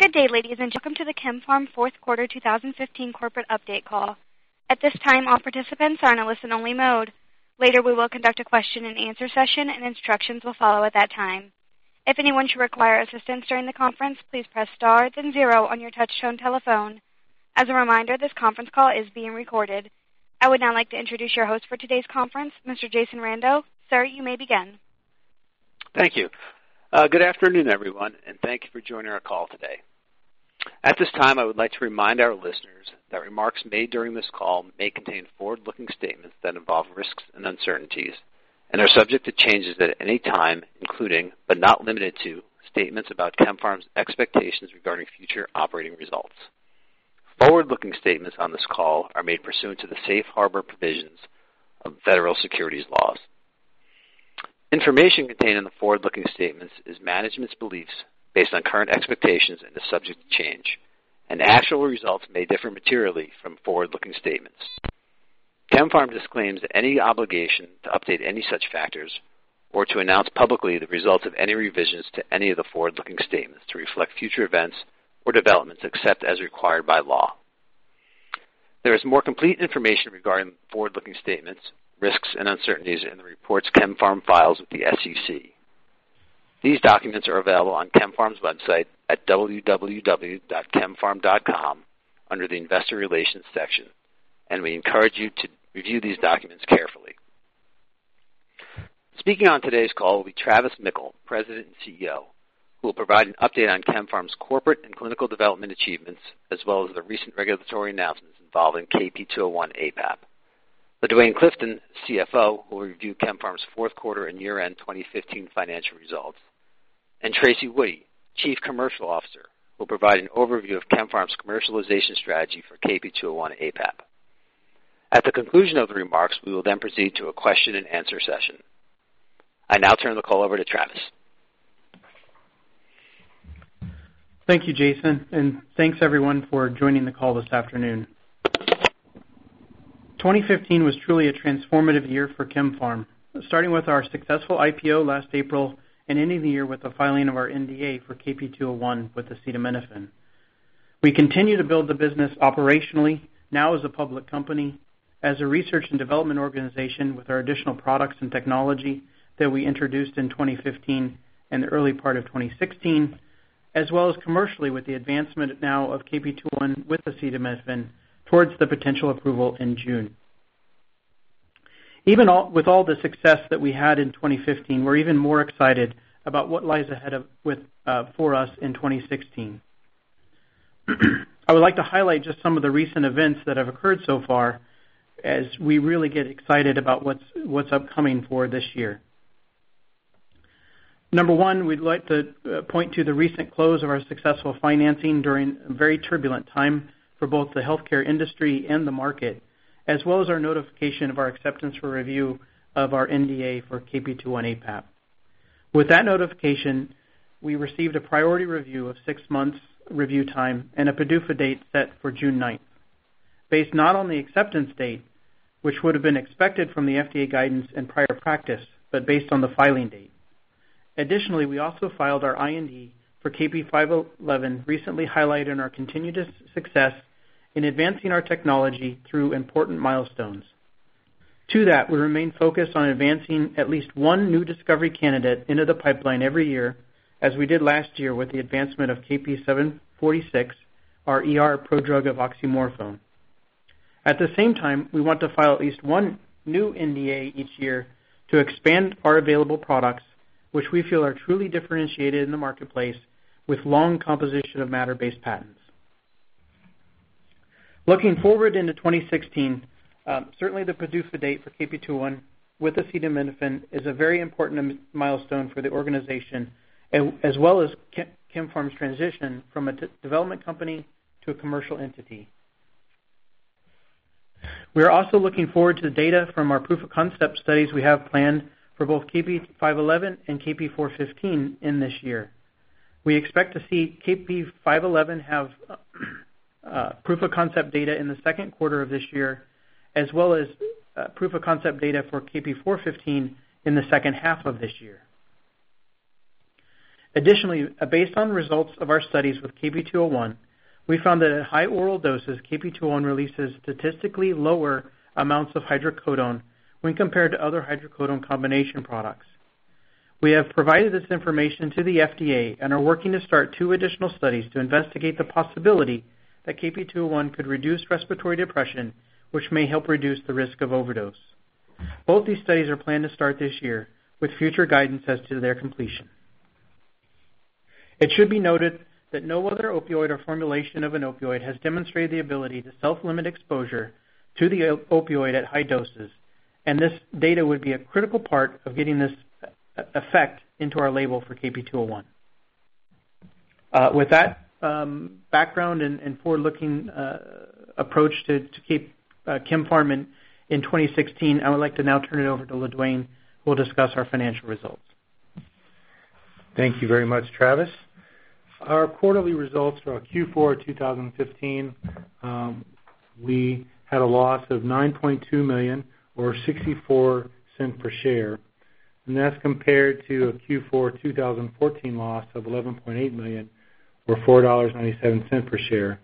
Good day, ladies and gentlemen. Welcome to the KemPharm fourth quarter 2015 corporate update call. At this time, all participants are in a listen-only mode. Later, we will conduct a question-and-answer session, and instructions will follow at that time. If anyone should require assistance during the conference, please press star, then 0 on your touch-tone telephone. As a reminder, this conference call is being recorded. I would now like to introduce your host for today's conference, Mr. Jason Rando. Sir, you may begin. Thank you. Good afternoon, everyone, and thank you for joining our call today. At this time, I would like to remind our listeners that remarks made during this call may contain forward-looking statements that involve risks and uncertainties and are subject to changes at any time, including, but not limited to, statements about KemPharm's expectations regarding future operating results. Forward-looking statements on this call are made pursuant to the safe harbor provisions of federal securities laws. Information contained in the forward-looking statements is management's beliefs based on current expectations and is subject to change, and actual results may differ materially from forward-looking statements. KemPharm disclaims any obligation to update any such factors or to announce publicly the results of any revisions to any of the forward-looking statements to reflect future events or developments except as required by law. There is more complete information regarding forward-looking statements, risks, and uncertainties in the reports KemPharm files with the SEC. These documents are available on KemPharm's website at www.kempharm.com under the Investor Relations section, and we encourage you to review these documents carefully. Speaking on today's call will be Travis Mickle, President and CEO, who will provide an update on KemPharm's corporate and clinical development achievements, as well as the recent regulatory announcements involving KP201 APAP. LaDuane Clifton, CFO, will review KemPharm's fourth quarter and year-end 2015 financial results. And Tracy Woody, Chief Commercial Officer, will provide an overview of KemPharm's commercialization strategy for KP201 APAP. At the conclusion of the remarks, we will then proceed to a question-and-answer session. I now turn the call over to Travis. Thank you, Jason, and thanks everyone for joining the call this afternoon. 2015 was truly a transformative year for KemPharm, starting with our successful IPO last April and ending the year with the filing of our NDA for KP201 with acetaminophen. We continue to build the business operationally, now as a public company, as a research and development organization with our additional products and technology that we introduced in 2015 and the early part of 2016, as well as commercially with the advancement now of KP201 with acetaminophen towards the potential approval in June. With all the success that we had in 2015, we're even more excited about what lies ahead for us in 2016. I would like to highlight just some of the recent events that have occurred so far as we really get excited about what's upcoming for this year. Number one, we'd like to point to the recent close of our successful financing during a very turbulent time for both the healthcare industry and the market, as well as our notification of our acceptance for review of our NDA for KP201 APAP. With that notification, we received a priority review of 6 months review time and a PDUFA date set for June 9th. Based not on the acceptance date, which would have been expected from the FDA guidance and prior practice, but based on the filing date. Additionally, we also filed our IND for KP511, recently highlighting our continued success in advancing our technology through important milestones. To that, we remain focused on advancing at least one new discovery candidate into the pipeline every year, as we did last year with the advancement of KP746, our ER prodrug of oxymorphone. At the same time, we want to file at least one new NDA each year to expand our available products, which we feel are truly differentiated in the marketplace with long composition of matter-based patents. Looking forward into 2016, certainly the PDUFA date for KP201 with acetaminophen is a very important milestone for the organization, as well as KemPharm's transition from a development company to a commercial entity. We are also looking forward to the data from our proof of concept studies we have planned for both KP511 and KP415 in this year. We expect to see KP511 have proof of concept data in the second quarter of this year, as well as proof of concept data for KP415 in the second half of this year. Additionally, based on results of our studies with KP201, we found that at high oral doses, KP201 releases statistically lower amounts of hydrocodone when compared to other hydrocodone combination products. We have provided this information to the FDA and are working to start 2 additional studies to investigate the possibility that KP201 could reduce respiratory depression, which may help reduce the risk of overdose. Both these studies are planned to start this year, with future guidance as to their completion. It should be noted that no other opioid or formulation of an opioid has demonstrated the ability to self-limit exposure to the opioid at high doses, and this data would be a critical part of getting this effect into our label for KP201. With that background and forward-looking approach to KemPharm in 2016, I would like to now turn it over to LaDuane, who will discuss our financial results. Thank you very much, Travis. Our quarterly results for Q4 2015, we had a loss of $9.2 million, or 64 cents per share, and that's compared to a Q4 2014 loss of $11.8 million, or $4.97 per share.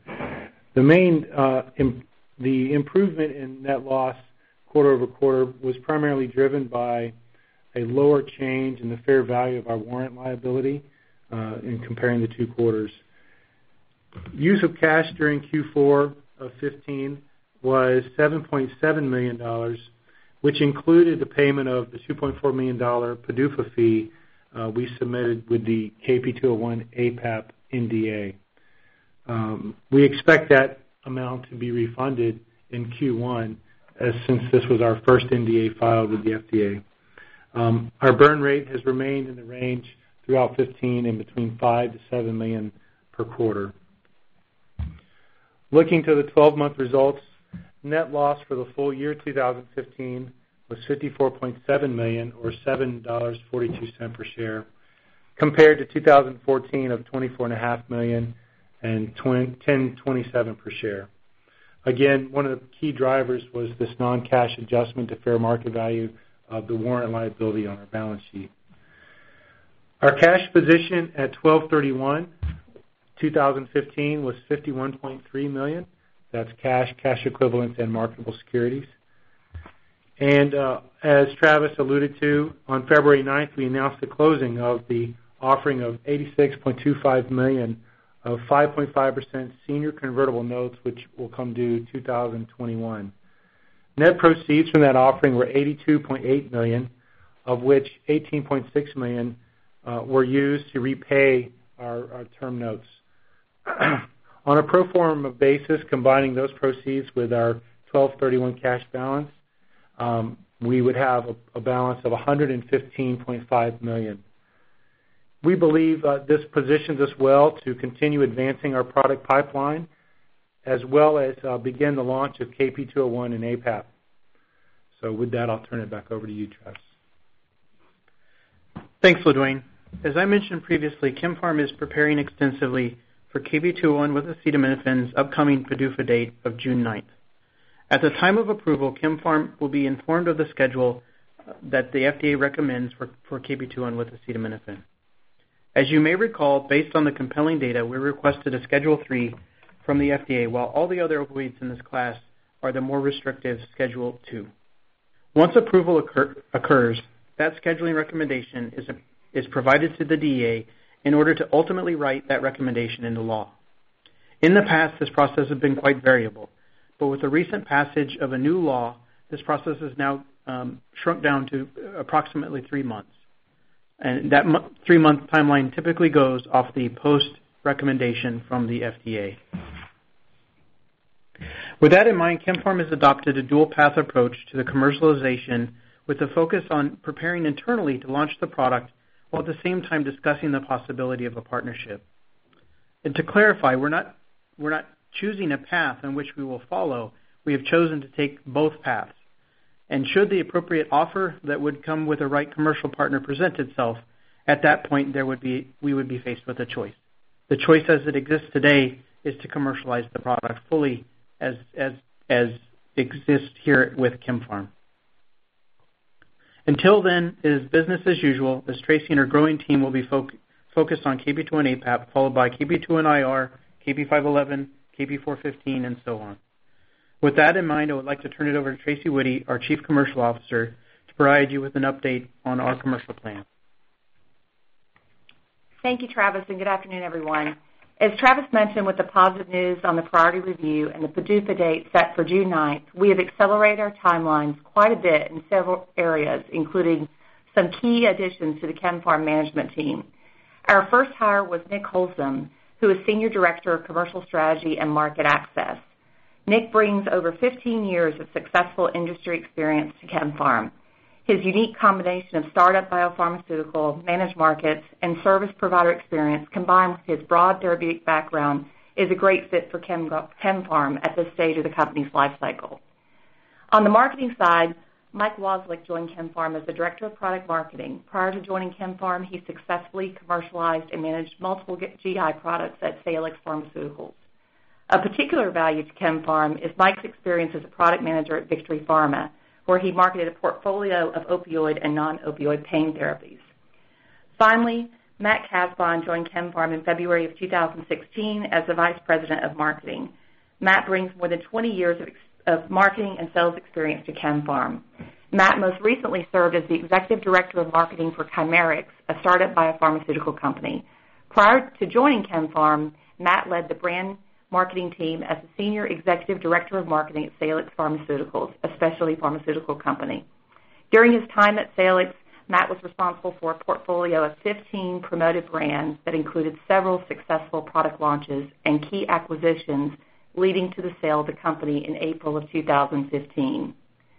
The improvement in net loss quarter over quarter was primarily driven by a lower change in the fair value of our warrant liability in comparing the 2 quarters. Use of cash during Q4 of 15 was $7.7 million, which included the payment of the $2.4 million PDUFA fee we submitted with the KP201 APAP NDA. We expect that amount to be refunded in Q1, since this was our first NDA filed with the FDA. Our burn rate has remained in the range throughout 15 in between $5 to $7 million per quarter. Looking to the 12-month results, net loss for the full year 2015 was $54.7 million, or $7.42 per share, compared to 2014 of $24.5 million and $10.27 per share. Again, one of the key drivers was this non-cash adjustment to fair market value of the warrant liability on our balance sheet. Our cash position at 12/31/2015 was $51.3 million. That's cash equivalents, and marketable securities. And as Travis alluded to, on February 9th, we announced the closing of the offering of $86.25 million of 5.5% senior convertible notes, which will come due 2021. Net proceeds from that offering were $82.8 million, of which $18.6 million were used to repay our term notes. On a pro forma basis, combining those proceeds with our 12/31 cash balance, we would have a balance of $115.5 million. We believe this positions us well to continue advancing our product pipeline, as well as begin the launch of KP201 and APAP. So with that, I'll turn it back over to you, Travis. Thanks, LaDuane. As I mentioned previously, KemPharm is preparing extensively for KP201 with acetaminophen's upcoming PDUFA date of June 9th. At the time of approval, KemPharm will be informed of the schedule that the FDA recommends for KP201 with acetaminophen. As you may recall, based on the compelling data, we requested a Schedule 3 from the FDA, while all the other opioids in this class are the more restrictive Schedule 2. Once approval occurs, that scheduling recommendation is provided to the DEA in order to ultimately write that recommendation into law. In the past, this process has been quite variable, but with the recent passage of a new law, this process is now shrunk down to approximately 3 months. And that 3-month timeline typically goes off the post-recommendation from the FDA. With that in mind, KemPharm has adopted a dual-path approach to the commercialization with a focus on preparing internally to launch the product while at the same time discussing the possibility of a partnership. And to clarify, we're not choosing a path in which we will follow. We have chosen to take both paths. And should the appropriate offer that would come with a right commercial partner present itself, at that point we would be faced with a choice. The choice as it exists today is to commercialize the product fully as exists here with KemPharm. Until then, it is business as usual, as Tracy and her growing team will be focused on KP2 APAP, followed by KP2 IR, KP511, KP415, and so on. With that in mind, I would like to turn it over to Tracy Whitty, our Chief Commercial Officer, to provide you with an update on our commercial plan. Thank you, Travis, and good afternoon, everyone. As Travis mentioned, with the positive news on the priority review and the PDUFA date set for June 9th, we have accelerated our timelines quite a bit in several areas, including some key additions to the KemPharm management team. Our first hire was Nick Holsom, who is Senior Director of Commercial Strategy and Market Access. Nick brings over 15 years of successful industry experience to KemPharm. His unique combination of startup biopharmaceutical, managed markets, and service provider experience combined with his broad therapeutic background is a great fit for KemPharm at this stage of the company's life cycle. On the marketing side, Mike Wozlik joined KemPharm as the Director of Product Marketing. Prior to joining KemPharm, he successfully commercialized and managed multiple GI products at Salix Pharmaceuticals. A particular value to KemPharm is Mike's experience as a product manager at Victory Pharma, where he marketed a portfolio of opioid and non-opioid pain therapies. Finally, Matt Casbon joined KemPharm in February of 2016 as the Vice President of Marketing. Matt brings more than 20 years of marketing and sales experience to KemPharm. Matt most recently served as the Executive Director of Marketing for Chimerix, a startup biopharmaceutical company. Prior to joining KemPharm, Matt led the brand marketing team as the Senior Executive Director of Marketing at Salix Pharmaceuticals, a specialty pharmaceutical company. During his time at Salix, Matt was responsible for a portfolio of 15 promoted brands that included several successful product launches and key acquisitions leading to the sale of the company in April of 2015.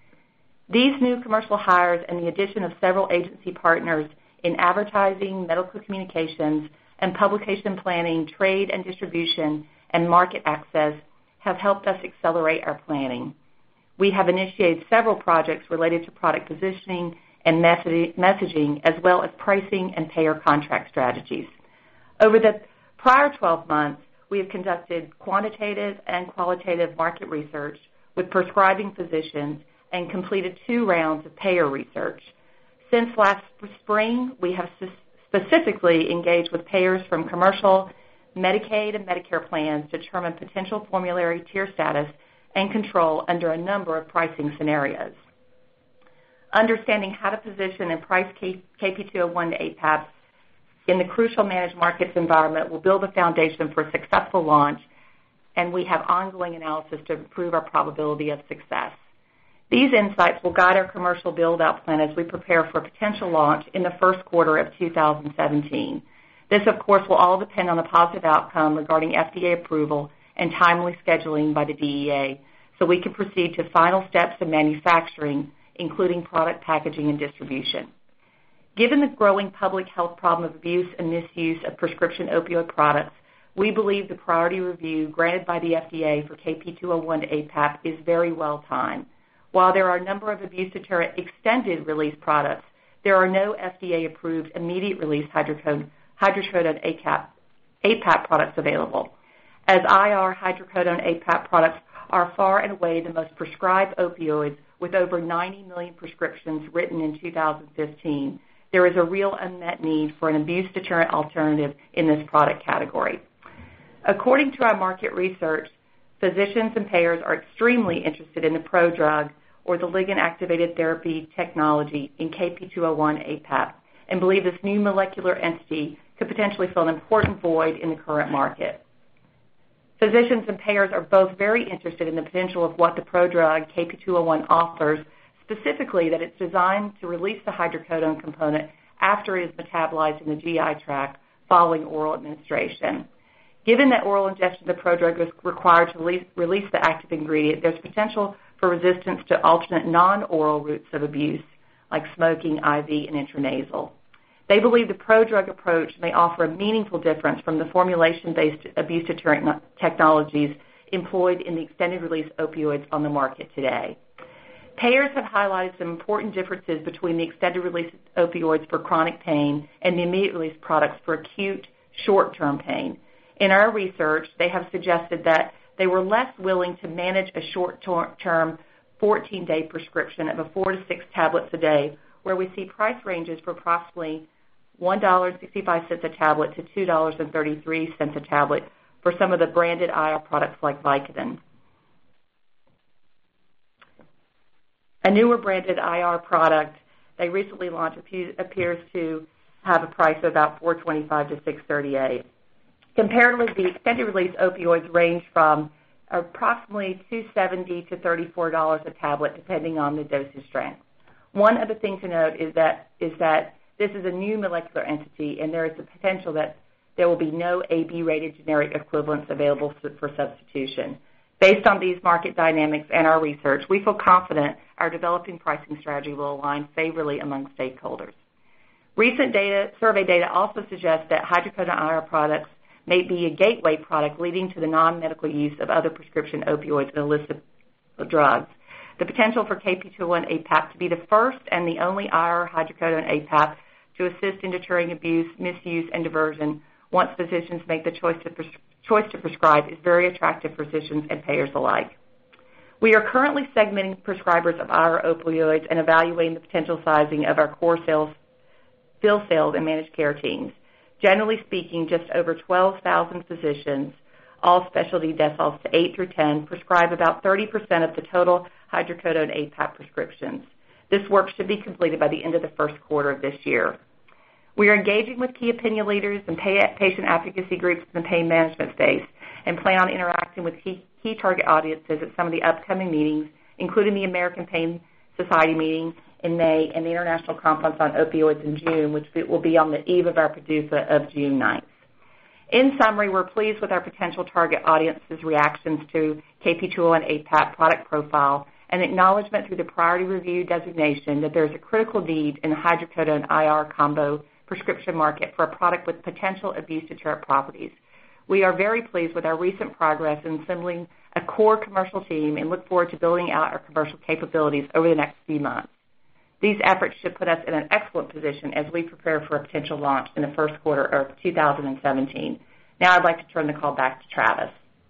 These new commercial hires and the addition of several agency partners in advertising, medical communications, and publication planning, trade and distribution, and market access have helped us accelerate our planning. We have initiated several projects related to product positioning and messaging, as well as pricing and payer contract strategies. Over the prior 12 months, we have conducted quantitative and qualitative market research with prescribing physicians and completed 2 rounds of payer research. Since last spring, we have specifically engaged with payers from commercial, Medicaid, and Medicare plans to determine potential formulary tier status and control under a number of pricing scenarios. Understanding how to position and price KP201 APAP in the crucial managed markets environment will build a foundation for a successful launch, and we have ongoing analysis to improve our probability of success. These insights will guide our commercial build-out plan as we prepare for a potential launch in the first quarter of 2017. This, of course, will all depend on a positive outcome regarding FDA approval and timely scheduling by the DEA, so we can proceed to final steps of manufacturing, including product packaging and distribution. Given the growing public health problem of abuse and misuse of prescription opioid products, we believe the priority review granted by the FDA for KP201 APAP is very well timed. While there are a number of abuse-deterrent extended-release products, there are no FDA-approved immediate-release hydrocodone APAP products available. As IR hydrocodone APAP products are far and away the most prescribed opioids with over 90 million prescriptions written in 2015, there is a real unmet need for an abuse-deterrent alternative in this product category. According to our market research, physicians and payers are extremely interested in the prodrug or the ligand-activated therapy technology in KP201 APAP and believe this new molecular entity could potentially fill an important void in the current market. Physicians and payers are both very interested in the potential of what the prodrug KP201 offers, specifically that it's designed to release the hydrocodone component after it is metabolized in the GI tract following oral administration. Given that oral ingestion of the prodrug is required to release the active ingredient, there's potential for resistance to alternate non-oral routes of abuse, like smoking, IV, and intranasal. They believe the prodrug approach may offer a meaningful difference from the formulation-based abuse-deterrent technologies employed in the extended-release opioids on the market today. Payers have highlighted some important differences between the extended-release opioids for chronic pain and the immediate-release products for acute, short-term pain. In our research, they have suggested that they were less willing to manage a short-term 14-day prescription of 4 to 6 tablets a day, where we see price ranges for approximately $1.65 a tablet to $2.33 a tablet for some of the branded IR products like Vicodin. A newer branded IR product they recently launched appears to have a price of about $425 to $638. Comparatively, the extended release opioids range from approximately $270 to $34 a tablet, depending on the dosage strength. One other thing to note is that this is a new molecular entity, and there is the potential that there will be no AB-rated generic equivalents available for substitution. Based on these market dynamics and our research, we feel confident our developing pricing strategy will align favorably among stakeholders. Recent survey data also suggests that hydrocodone IR products may be a gateway product leading to the non-medical use of other prescription opioids and illicit drugs. The potential for KP201 APAP to be the first and the only IR hydrocodone APAP to assist in deterring abuse, misuse, and diversion once physicians make the choice to prescribe is very attractive for physicians and payers alike. We are currently segmenting prescribers of IR opioids and evaluating the potential sizing of our core field sales and managed care teams. Generally speaking, just over 12,000 physicians, all specialty deciles to 8 through 10, prescribe about 30% of the total hydrocodone APAP prescriptions. This work should be completed by the end of the first quarter of this year. We are engaging with key opinion leaders and patient advocacy groups in the pain management space and plan on interacting with key target audiences at some of the upcoming meetings, including the American Pain Society meeting in May and the International Conference on Opioids in June, which will be on the eve of our PDUFA of June 9th. In summary, we're pleased with our potential target audience's reactions to KP201 APAP product profile and acknowledgement through the priority review designation that there is a critical need in the hydrocodone IR combo prescription market for a product with potential abuse deterrent properties. We are very pleased with our recent progress in assembling a core commercial team and look forward to building out our commercial capabilities over the next few months. These efforts should put us in an excellent position as we prepare for a potential launch in the first quarter of 2017. Now I'd like to turn the call back to Travis.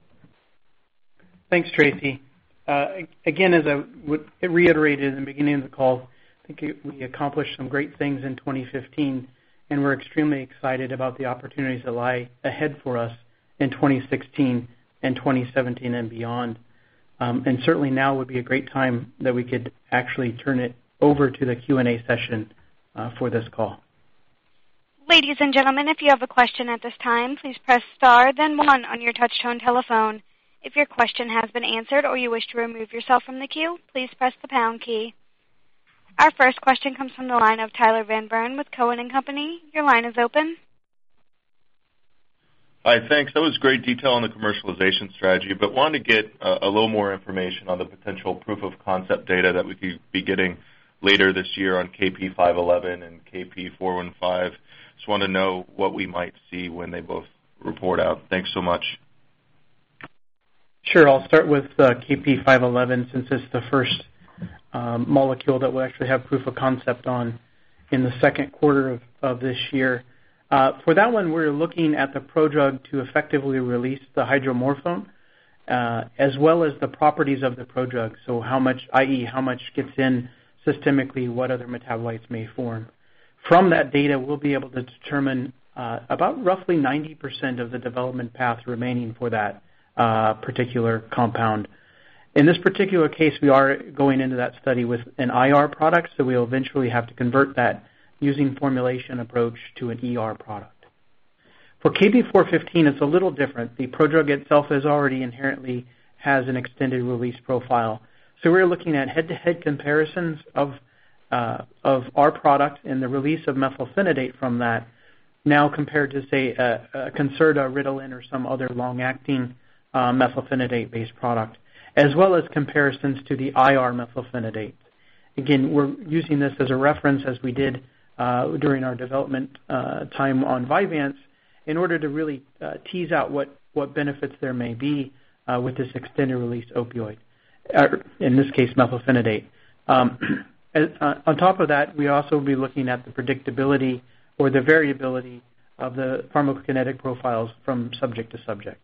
Thanks, Tracy. Again, as I reiterated in the beginning of the call, I think we accomplished some great things in 2015, and we're extremely excited about the opportunities that lie ahead for us in 2016 and 2017 and beyond. And certainly now would be a great time that we could actually turn it over to the Q&A session for this call. Ladies and gentlemen, if you have a question at this time, please press star then 1 on your touch-tone telephone. If your question has been answered or you wish to remove yourself from the queue, please press the pound key. Our first question comes from the line of Tyler Van Buren with Cohen & Company. Your line is open. Hi, thanks. That was great detail on the commercialization strategy, but wanted to get a little more information on the potential proof of concept data that we could be getting later this year on KP511 and KP415. Just want to know what we might see when they both report out. Thanks so much. Sure. I'll start with KP511 since it's the first molecule that we'll actually have proof of concept on in the second quarter of this year. For that one, we're looking at the prodrug to effectively release the hydromorphone as well as the properties of the prodrug, so how much, i.e. how much gets in systemically, what other metabolites may form. From that data, we'll be able to determine about roughly 90% of the development path remaining for that particular compound. In this particular case, we are going into that study with an IR product, so we'll eventually have to convert that using formulation approach to an ER product. For KP415, it's a little different. The prodrug itself is already inherently has an extended release profile. So we're looking at head-to-head comparisons of our product and the release of methylphenidate from that now compared to, say, a Concerta, Ritalin, or some other long-acting methylphenidate-based product, as well as comparisons to the IR methylphenidate. Again, we're using this as a reference as we did during our development time on Vyvanse in order to really tease out what benefits there may be with this extended release opioid, in this case methylphenidate. On top of that, we also will be looking at the predictability or the variability of the pharmacokinetic profiles from subject to subject.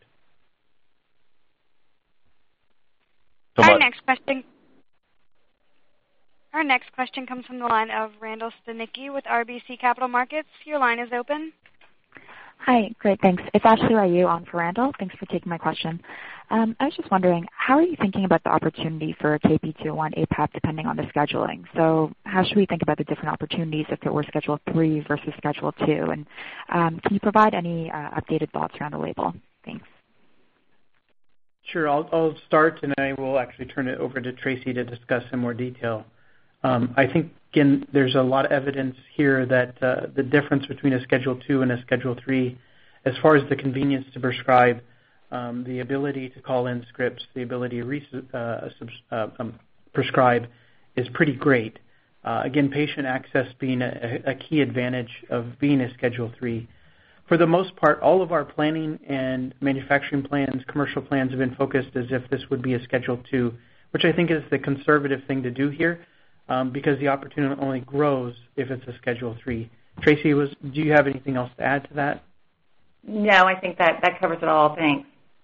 Our next question comes from the line of Randall Stanicky with RBC Capital Markets. Your line is open. Hi, great, thanks. It's Ashley Ryu on for Randall. Thanks for taking my question. I was just wondering, how are you thinking about the opportunity for KP201 APAP depending on the scheduling? So how should we think about the different opportunities if it were Schedule 3 versus Schedule 2? And can you provide any updated thoughts around the label? Thanks. Sure, I'll start, and I will actually turn it over to Tracy to discuss in more detail. I think, again, there's a lot of evidence here that the difference between a Schedule 2 and a Schedule 3, as far as the convenience to prescribe, the ability to call in scripts, the ability to prescribe is pretty great. Again, patient access being a key advantage of being a Schedule 3. For the most part, all of our planning and manufacturing plans, commercial plans have been focused as if this would be a Schedule 2, which I think is the conservative thing to do here because the opportunity only grows if it's a Schedule 3. Tracy, do you have anything else to add to that? No, I think that covers it all. Thanks.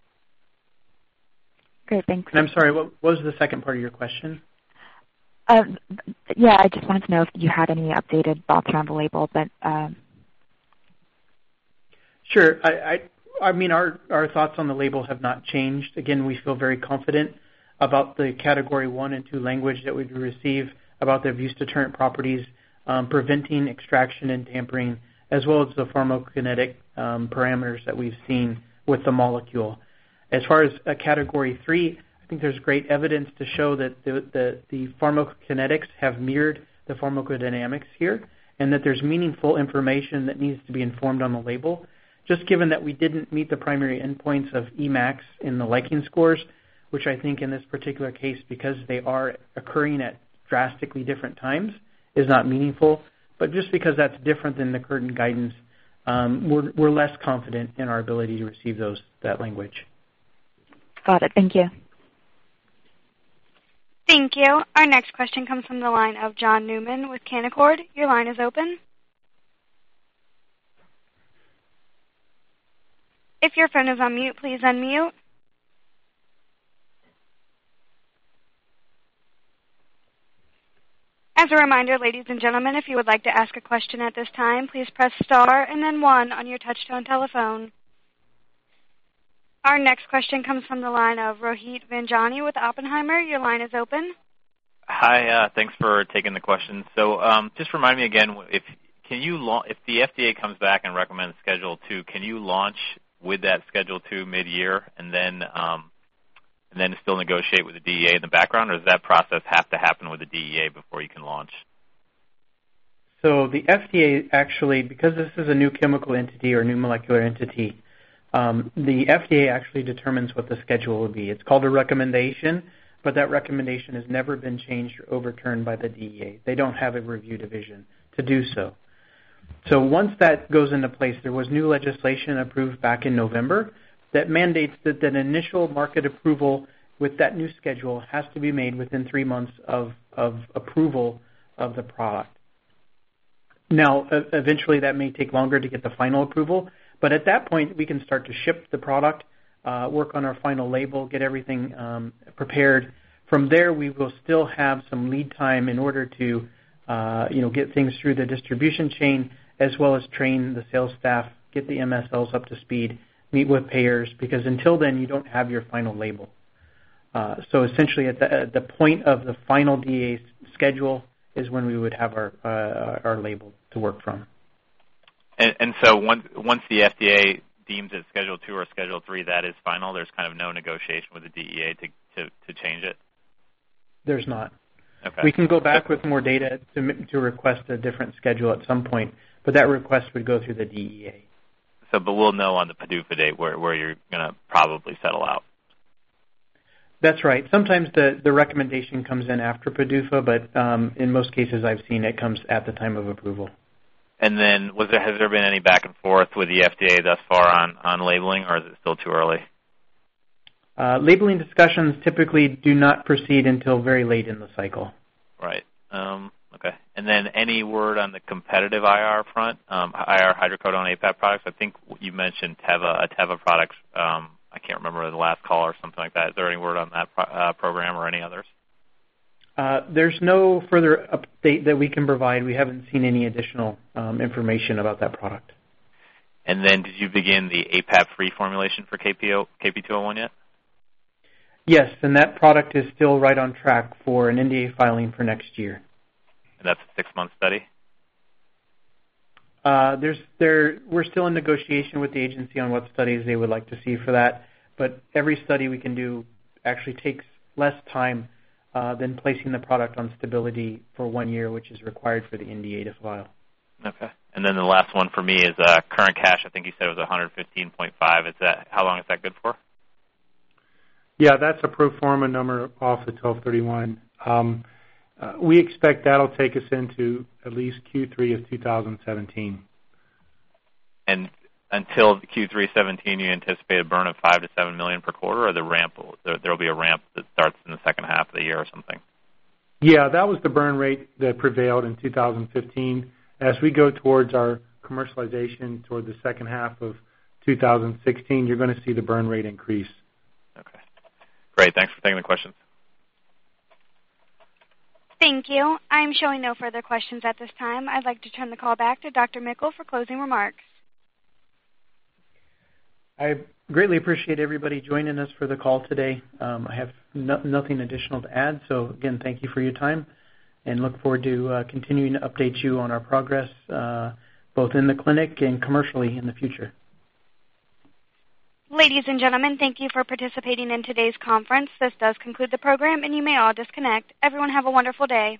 Great, thanks. And I'm sorry, what was the second part of your question? Yeah, I just wanted to know if you had any updated thoughts around the label. But Sure. I mean, our thoughts on the label have not changed. Again, we feel very confident about the Category 1 and 2 language that we receive, about the abuse deterrent properties, preventing extraction and tampering, as well as the pharmacokinetic parameters that we've seen with the molecule. As far as a Category 3, I think there's great evidence to show that the pharmacokinetics have mirrored the pharmacodynamics here, and that there's meaningful information that needs to be informed on the label. Just given that we didn't meet the primary endpoints of Emax in the liking scores, which I think in this particular case, because they are occurring at drastically different times, is not meaningful. But just because that's different than the current guidance, we're less confident in our ability to receive that language. Got it. Thank you. Thank you. Our next question comes from the line of John Newman with Canaccord. Your line is open. If your phone is on mute, please unmute. As a reminder, ladies and gentlemen, if you would like to ask a question at this time, please press star and then 1 on your touch-tone telephone. Our next question comes from the line of Rohit Vanjani with Oppenheimer. Your line is open. Hi, thanks for taking the question. So just remind me again, if the FDA comes back and recommends Schedule 2, can you launch with that Schedule 2 mid-year and then still negotiate with the DEA in the background, or does that process have to happen with the DEA before you can launch? So the FDA actually, because this is a new chemical entity or new molecular entity, the FDA actually determines what the schedule will be. It's called a recommendation, but that recommendation has never been changed or overturned by the DEA. They don't have a review division to do so. So once that goes into place, there was new legislation approved back in November that mandates that an initial market approval with that new schedule has to be made within 3 months of approval of the product. Now, eventually that may take longer to get the final approval, but at that point we can start to ship the product, work on our final label, get everything prepared. From there, we will still have some lead time in order to get things through the distribution chain, as well as train the sales staff, get the MSLs up to speed, meet with payers, because until then you don't have your final label. So essentially at the point of the final DEA schedule is when we would have our label to work from. And so once the FDA deems it Schedule 2 or Schedule 3, that is final? There's kind of no negotiation with the DEA to change it? There's not. Okay. We can go back with more data to request a different schedule at some point, but that request would go through the DEA. But we'll know on the PDUFA date where you're going to probably settle out. That's right. Sometimes the recommendation comes in after PDUFA, but in most cases I've seen it comes at the time of approval. And then has there been any back and forth with the FDA thus far on labeling, or is it still too early? Labeling discussions typically do not proceed until very late in the cycle. Right. Okay. And then any word on the competitive IR front, IR hydrocodone APAP products? I think you mentioned Teva products. I can't remember the last call or something like that. Is there any word on that program or any others? There's no further update that we can provide. We haven't seen any additional information about that product. And then did you begin the APAP-free formulation for KP201 yet? Yes, and that product is still right on track for an NDA filing for next year. And that's a 6-month study? We're still in negotiation with the agency on what studies they would like to see for that, but every study we can do actually takes less time than placing the product on stability for 1 year, which is required for the NDA to file. Okay. And then the last one for me is current cash. I think you said it was 115.5. Is that how long is that good for? Yeah, that's a pro forma number off the 12/31. We expect that'll take us into at least Q3 of 2017. And until Q3 17, you anticipate a burn of $5 to $7 million per quarter, or there'll be a ramp that starts in the second half of the year or something? Yeah, that was the burn rate that prevailed in 2015. As we go towards our commercialization toward the second half of 2016, you're going to see the burn rate increase. Okay. Great. Thanks for taking the questions. Thank you. I'm showing no further questions at this time. I'd like to turn the call back to Dr. Mickle for closing remarks. I greatly appreciate everybody joining us for the call today. I have nothing additional to add, so again, thank you for your time, and look forward to continuing to update you on our progress, both in the clinic and commercially in the future. Ladies and gentlemen, thank you for participating in today's conference. This does conclude the program, and you may all disconnect. Everyone have a wonderful day.